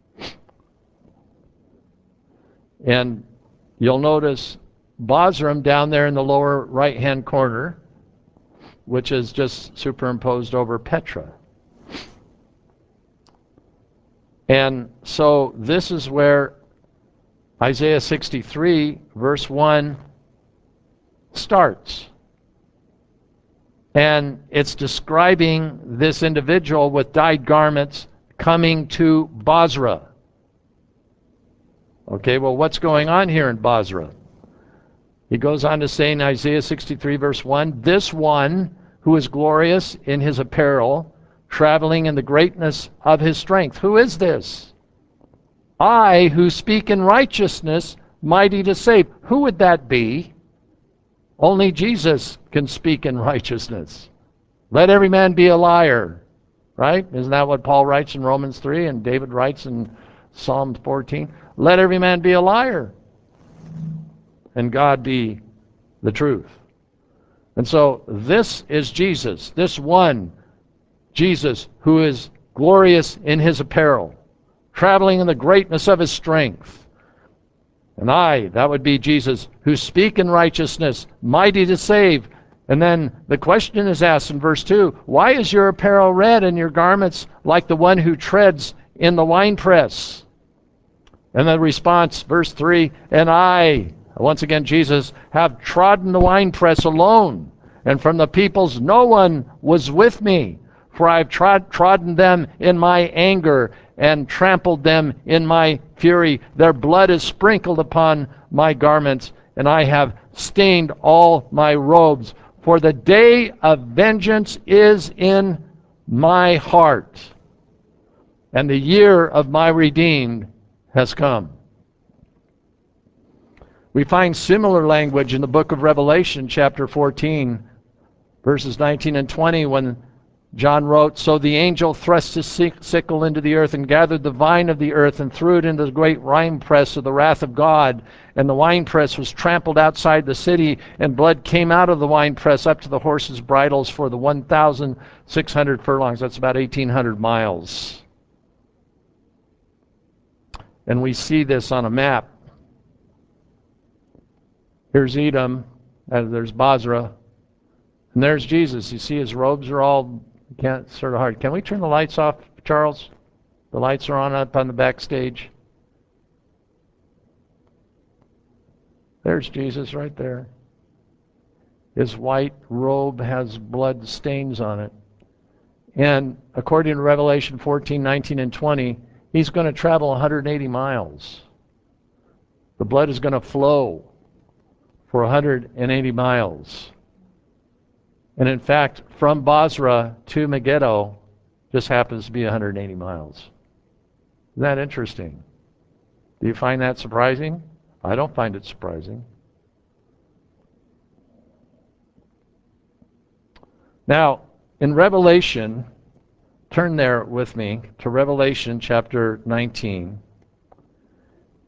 And you'll notice Bozrah down there in the lower right-hand corner, which is just superimposed over Petra. And so this is where Isaiah sixty-three, verse one, starts. And it's describing this individual with dyed garments coming to Bozrah. Okay, well, what's going on here in Bozrah? He goes on to say in Isaiah sixty-three, verse one, this one who is glorious in his apparel, traveling in the greatness of his strength. Who is this? I who speak in righteousness, mighty to save. Who would that be? Only Jesus can speak in righteousness. Let every man be a liar. Right? Isn't that what Paul writes in Romans three and David writes in Psalm fourteen? Let every man be a liar and God be the truth. And so this is Jesus, this one Jesus who is glorious in his apparel, traveling in the greatness of his strength. And I, that would be Jesus, who speak in righteousness, mighty to save. And then the question is asked in verse two, why is your apparel red and your garments like the one who treads in the winepress? And the response, verse three, and I, once again Jesus, have trodden the winepress alone, and from the peoples no one was with me. For I have trod, trodden them in my anger and trampled them in my fury. Their blood is sprinkled upon my garments, and I have stained all my robes. For the day of vengeance is in my heart, and the year of my redeemed has come. We find similar language in the book of Revelation, chapter fourteen, verses nineteen and twenty, when John wrote, so the angel thrust his sickle into the earth and gathered the vine of the earth and threw it into the great winepress of the wrath of God. And the winepress was trampled outside the city, and blood came out of the winepress up to the horses' bridles for the one thousand six hundred furlongs. That's about eighteen hundred miles. And we see this on a map. Here's Edom, and there's Bozrah, and there's Jesus. You see his robes are all can't sort of hard. Can we turn the lights off, Charles? The lights are on up on the backstage. There's Jesus right there. His white robe has blood stains on it. And according to Revelation fourteen, nineteen, and twenty, he's going to travel one hundred eighty miles. The blood is going to flow for one hundred eighty miles. And in fact, from Bozrah to Megiddo just happens to be one hundred eighty miles. Isn't that interesting? Do you find that surprising? I don't find it surprising. Now, in Revelation, turn there with me to Revelation chapter nineteen.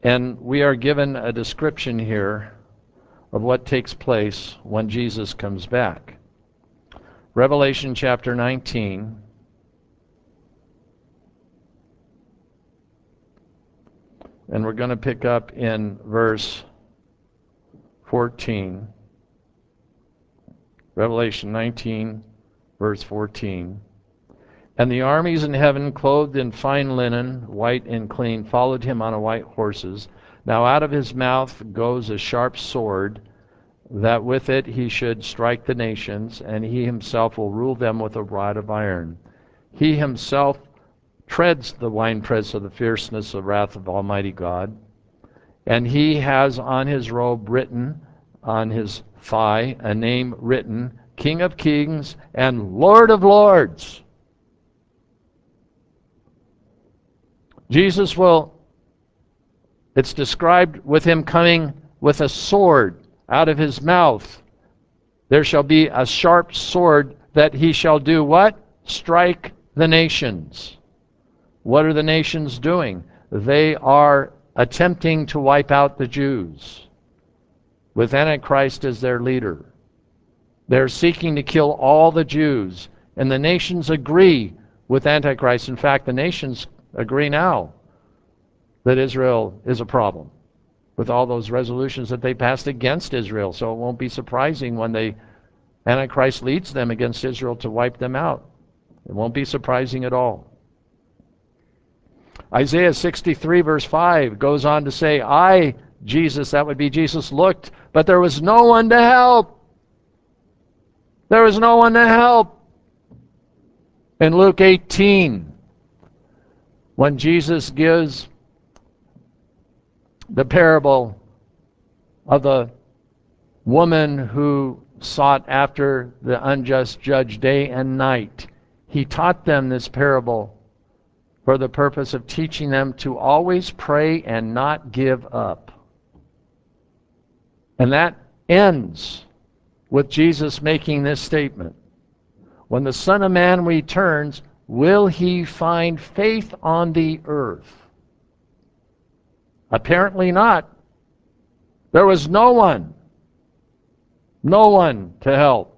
And we are given a description here of what takes place when Jesus comes back. Revelation chapter nineteen. And we're going to pick up in verse fourteen. Revelation nineteen, verse fourteen. And the armies in heaven, clothed in fine linen, white and clean, followed him on white horses. Now out of his mouth goes a sharp sword, that with it he should strike the nations, and he himself will rule them with a rod of iron. He himself treads the winepress of the fierceness of wrath of Almighty God. And he has on his robe written, on his thigh, a name written, King of Kings and Lord of Lords. Jesus will, it's described with him coming with a sword out of his mouth. There shall be a sharp sword that he shall do what? Strike the nations. What are the nations doing? They are attempting to wipe out the Jews with Antichrist as their leader. They're seeking to kill all the Jews, and the nations agree with Antichrist. In fact, the nations agree now that Israel is a problem with all those resolutions that they passed against Israel. So it won't be surprising when they Antichrist leads them against Israel to wipe them out. It won't be surprising at all. Isaiah sixty-three verse five goes on to say, I, Jesus, that would be Jesus, looked, but there was no one to help. There was no one to help. In Luke eighteen, when Jesus gives the parable of the woman who sought after the unjust judge day and night, he taught them this parable for the purpose of teaching them to always pray and not give up. And that ends with Jesus making this statement. When the Son of Man returns, will he find faith on the earth? Apparently not. There was no one, no one to help.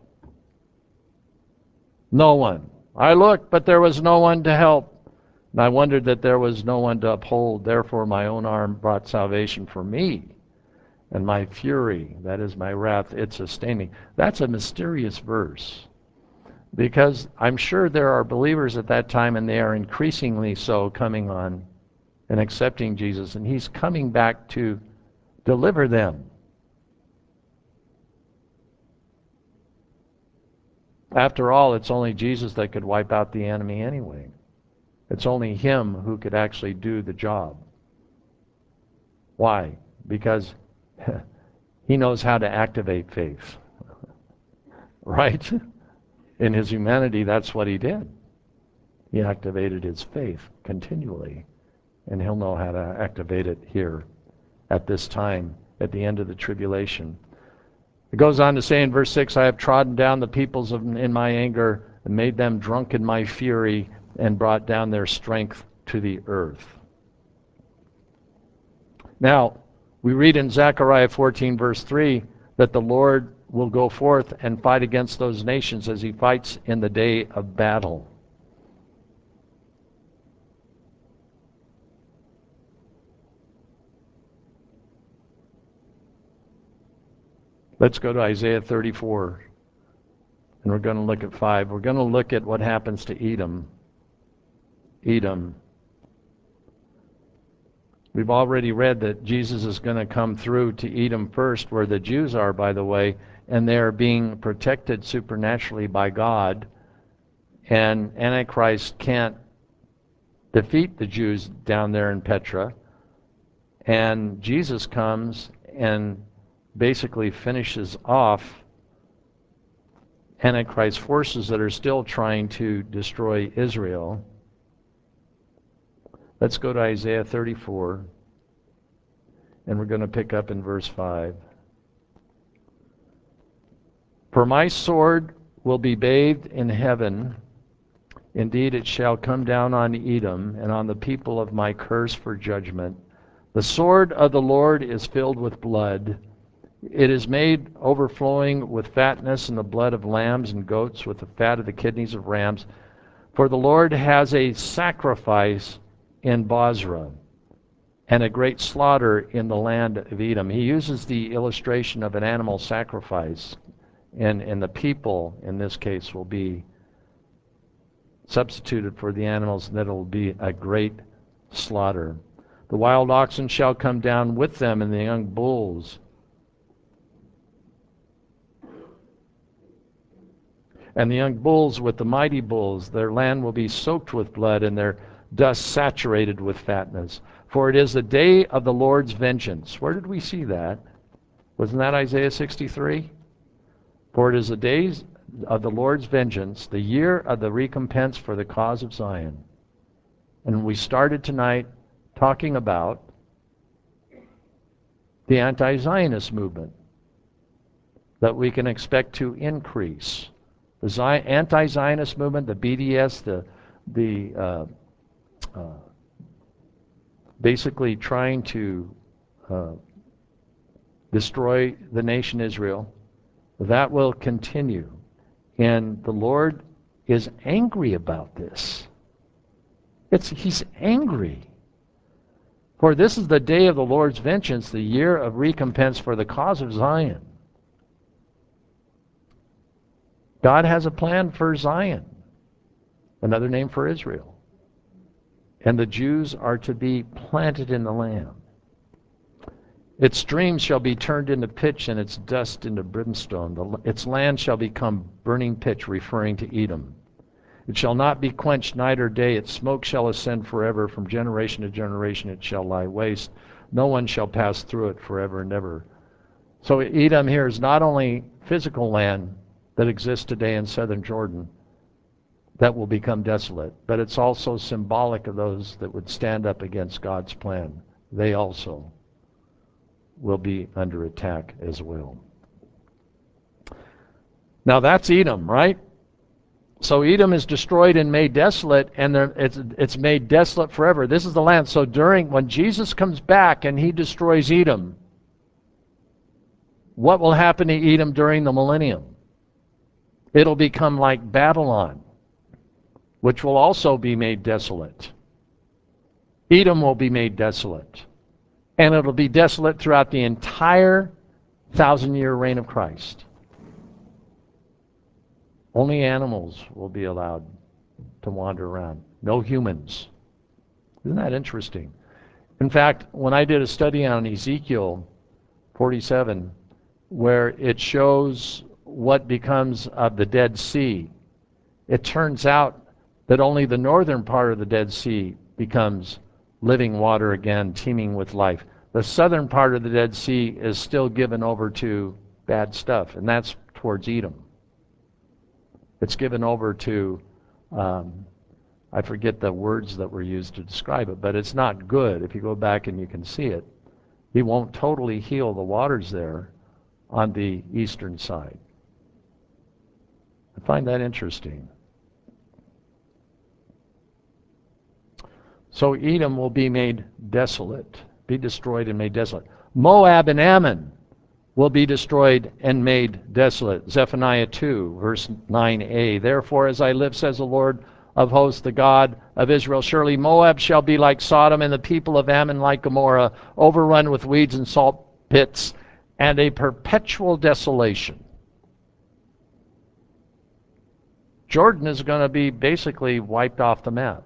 No one. I looked, but there was no one to help. And I wondered that there was no one to uphold. Therefore my own arm brought salvation for me. And my fury, that is my wrath, it sustained me. That's a mysterious verse. Because I'm sure there are believers at that time, and they are increasingly so, coming on and accepting Jesus. And he's coming back to deliver them. After all, it's only Jesus that could wipe out the enemy anyway. It's only him who could actually do the job. Why? Because he knows how to activate faith. Right? In his humanity, that's what he did. He activated his faith continually. And he'll know how to activate it here at this time, at the end of the tribulation. It goes on to say in verse six, I have trodden down the peoples of, in my anger and made them drunk in my fury and brought down their strength to the earth. Now, we read in Zechariah fourteen verse three that the Lord will go forth and fight against those nations as he fights in the day of battle. Let's go to Isaiah thirty-four, and we're going to look at five. We're going to look at what happens to Edom. Edom. We've already read that Jesus is going to come through to Edom first, where the Jews are, by the way, and they're being protected supernaturally by God, and Antichrist can't defeat the Jews down there in Petra, and Jesus comes and basically finishes off Antichrist's forces that are still trying to destroy Israel. Let's go to Isaiah thirty-four, and we're going to pick up in verse five. For my sword will be bathed in heaven. Indeed, it shall come down on Edom and on the people of my curse for judgment. The sword of the Lord is filled with blood. It is made overflowing with fatness and the blood of lambs and goats, with the fat of the kidneys of rams. For the Lord has a sacrifice in Bozrah, and a great slaughter in the land of Edom. He uses the illustration of an animal sacrifice, and, and the people, in this case, will be substituted for the animals, and that it will be a great slaughter. The wild oxen shall come down with them, and the young bulls. And the young bulls with the mighty bulls. Their land will be soaked with blood, and their dust saturated with fatness. For it is the day of the Lord's vengeance. Where did we see that? Wasn't that Isaiah sixty-three? For it is the days of the Lord's vengeance, the year of the recompense for the cause of Zion. And we started tonight talking about the anti-Zionist movement that we can expect to increase. The Zion, anti-Zionist movement, the B D S, the the uh, uh, basically trying to uh, destroy the nation Israel, that will continue. And the Lord is angry about this. It's, he's angry. For this is the day of the Lord's vengeance, the year of recompense for the cause of Zion. God has a plan for Zion, another name for Israel. And the Jews are to be planted in the land. Its streams shall be turned into pitch, and its dust into brimstone. The, its land shall become burning pitch, referring to Edom. It shall not be quenched night or day. Its smoke shall ascend forever. From generation to generation it shall lie waste. No one shall pass through it forever and ever. So Edom here is not only physical land that exists today in southern Jordan that will become desolate, but it's also symbolic of those that would stand up against God's plan. They also will be under attack as well. Now that's Edom, right? So Edom is destroyed and made desolate, and it's, it's made desolate forever. This is the land. So during, when Jesus comes back and he destroys Edom, what will happen to Edom during the millennium? It'll become like Babylon, which will also be made desolate. Edom will be made desolate. And it'll be desolate throughout the entire thousand-year reign of Christ. Only animals will be allowed to wander around. No humans. Isn't that interesting? In fact, when I did a study on Ezekiel forty-seven, where it shows what becomes of the Dead Sea, it turns out that only the northern part of the Dead Sea becomes living water again, teeming with life. The southern part of the Dead Sea is still given over to bad stuff, and that's towards Edom. It's given over to, um, I forget the words that were used to describe it, but it's not good. If you go back and you can see it, he won't totally heal the waters there on the eastern side. I find that interesting. So Edom will be made desolate, be destroyed and made desolate. Moab and Ammon will be destroyed and made desolate. Zephaniah two, verse nine a. Therefore, as I live, says the Lord of hosts, the God of Israel, surely Moab shall be like Sodom, and the people of Ammon like Gomorrah, overrun with weeds and salt pits, and a perpetual desolation. Jordan is going to be basically wiped off the map.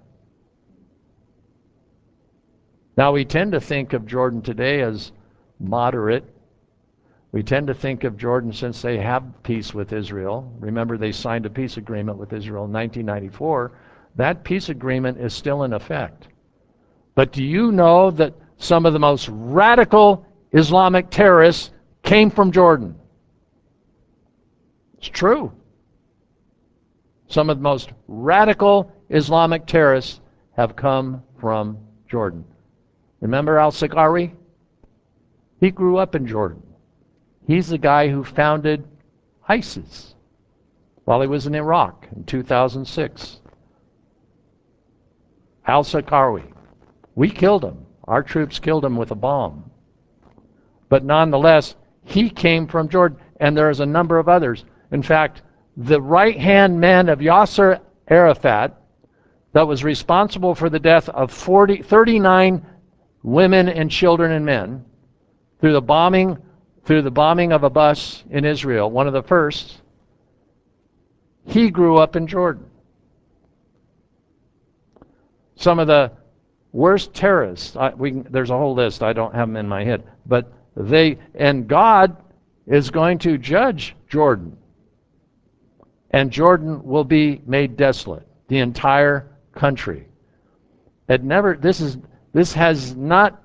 Now, we tend to think of Jordan today as moderate. We tend to think of Jordan, since they have peace with Israel. Remember, they signed a peace agreement with Israel in nineteen ninety-four. That peace agreement is still in effect. But do you know that some of the most radical Islamic terrorists came from Jordan? It's true. Some of the most radical Islamic terrorists have come from Jordan. Remember al-Saqawi? He grew up in Jordan. He's the guy who founded ISIS while he was in Iraq in two thousand six. Al-Saqawi. We killed him. Our troops killed him with a bomb. But nonetheless, he came from Jordan, and there's a number of others. In fact, the right-hand man of Yasser Arafat that was responsible for the death of forty, thirty-nine women and children and men through the bombing, through the bombing of a bus in Israel, one of the first, he grew up in Jordan. Some of the worst terrorists, I, we, there's a whole list, I don't have them in my head, but they, and God is going to judge Jordan. And Jordan will be made desolate, the entire country. It never, this is, this has not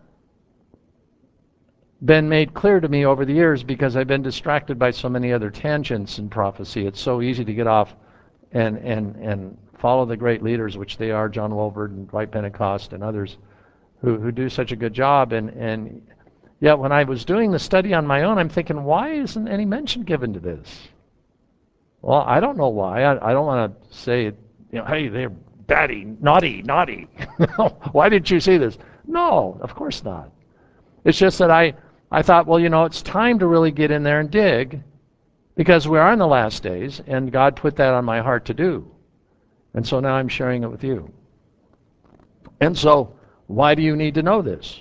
been made clear to me over the years because I've been distracted by so many other tangents in prophecy. It's so easy to get off and, and, and follow the great leaders, which they are, John Wolford and Dwight Pentecost and others who, who do such a good job. And, and yet when I was doing the study on my own, I'm thinking, why isn't any mention given to this? Well, I don't know why. I, I don't want to say, you know, hey, they're batty, naughty, naughty. Why didn't you see this? No, of course not. It's just that I, I thought, well, you know, it's time to really get in there and dig because we are in the last days, and God put that on my heart to do. And so now I'm sharing it with you. And so, why do you need to know this?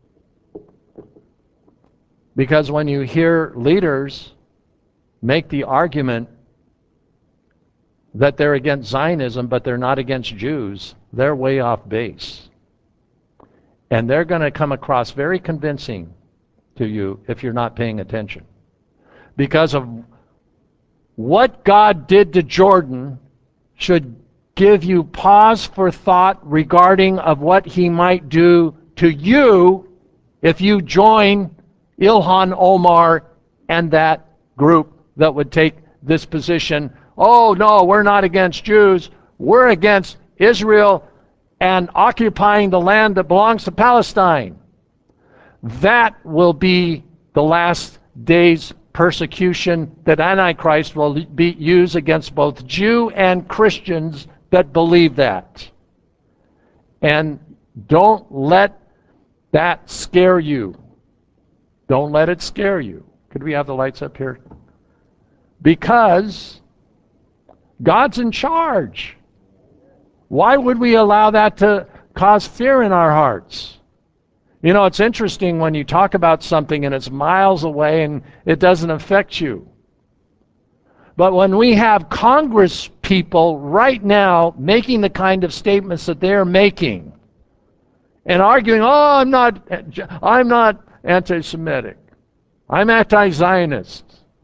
Because when you hear leaders make the argument that they're against Zionism, but they're not against Jews, they're way off base. And they're going to come across very convincing to you if you're not paying attention. Because of what God did to Jordan should give you pause for thought regarding of what he might do to you if you join Ilhan Omar and that group that would take this position. Oh, no, we're not against Jews. We're against Israel and occupying the land that belongs to Palestine. That will be the last days persecution that Antichrist will be used against both Jew and Christians that believe that. And don't let that scare you. Don't let it scare you. Could we have the lights up here? Because God's in charge. Why would we allow that to cause fear in our hearts? You know, it's interesting when you talk about something and it's miles away and it doesn't affect you. But when we have Congress people right now making the kind of statements that they're making and arguing, oh, I'm not, I'm not anti-Semitic. I'm anti-Zionist.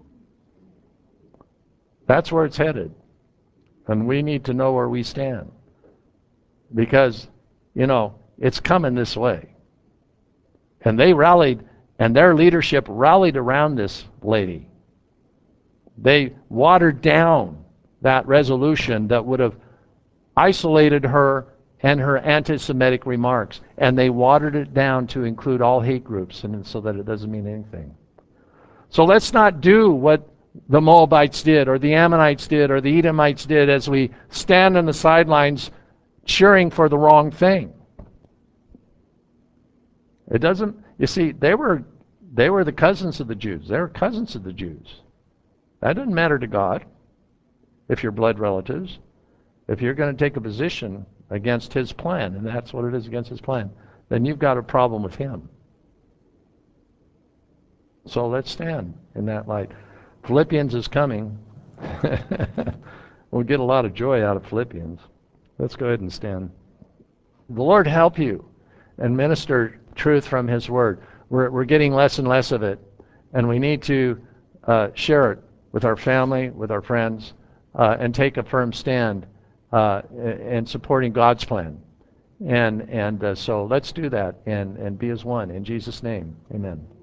That's where it's headed. And we need to know where we stand. Because, you know, it's coming this way. And they rallied, and their leadership rallied around this lady. They watered down that resolution that would have isolated her and her anti-Semitic remarks. And they watered it down to include all hate groups, and so that it doesn't mean anything. So let's not do what the Moabites did, or the Ammonites did, or the Edomites did as we stand on the sidelines cheering for the wrong thing. It doesn't, you see, they were they were the cousins of the Jews. They were cousins of the Jews. That doesn't matter to God if you're blood relatives. If you're going to take a position against his plan, and that's what it is, against his plan, then you've got a problem with him. So let's stand in that light. Philippians is coming. We'll get a lot of joy out of Philippians. Let's go ahead and stand. The Lord help you and minister truth from his word. We're, we're getting less and less of it, and we need to uh, share it with our family, with our friends, uh, and take a firm stand uh, in supporting God's plan. And, and uh, so let's do that and, and be as one. In Jesus' name, amen.